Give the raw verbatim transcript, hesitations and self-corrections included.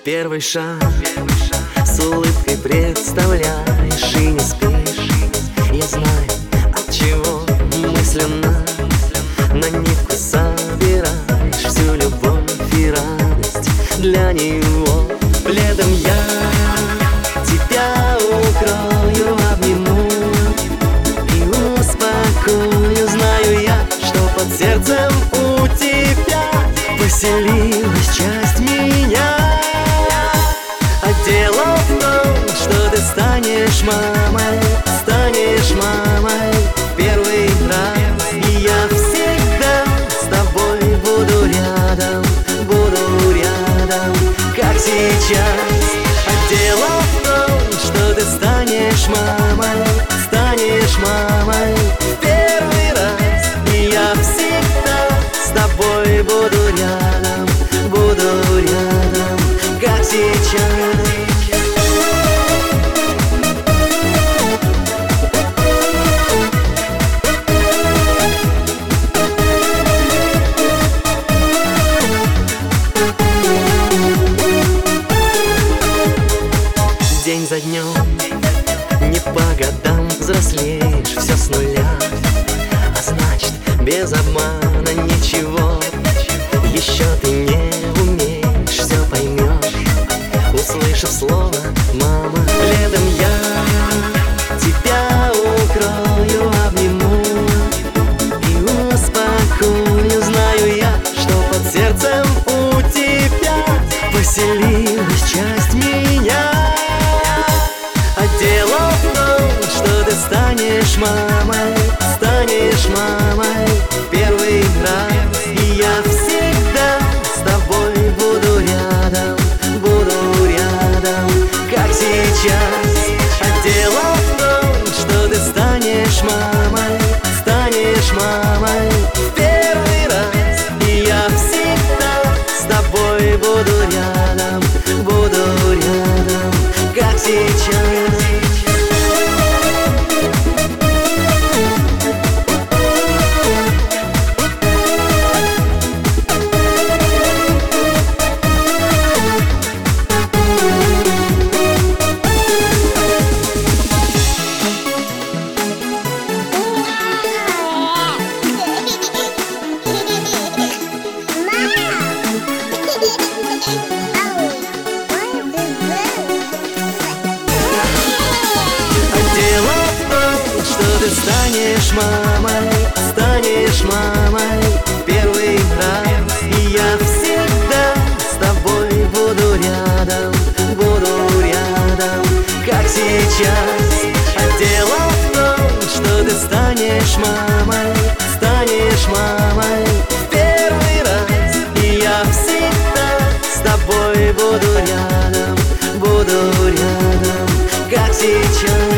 Первый шаг с улыбкой представляешь и не спишь. Я знаю, от чего мысленно на нитку собираешь всю любовь и радость для него. Пледом я тебя укрою, обниму и успокою. Знаю я, что под сердцем у тебя поселилась часть меня. А дело в том, что ты станешь мамой, станешь мамой в первый раз. И я всегда с тобой буду рядом, буду рядом, как сейчас. А дело в том, что ты станешь мамой, станешь мамой в первый раз. И я всегда с тобой буду рядом, буду рядом, как сейчас. День за днем, не по годам взрослеешь, все с нуля. А значит, без обмана ничего еще ты не умеешь, все поймешь, услышав слово «мама». Летом я тебя укрою, обниму и успокою. Знаю я, что под сердцем у тебя поселилась часть меня. А дело в том, что ты станешь мамой, станешь мамой в первый раз. И я всегда с тобой буду рядом, буду рядом, как сейчас. А дело в том, что ты станешь мамой, станешь мамой в первый раз. И я всегда с тобой буду рядом, буду рядом, как сейчас. Ты станешь мамой, станешь мамой в первый раз. И я всегда с тобой буду рядом, буду рядом, как сейчас. А дело в том, что ты станешь мамой, станешь мамой в первый раз. И я всегда с тобой буду рядом, буду рядом, как сейчас.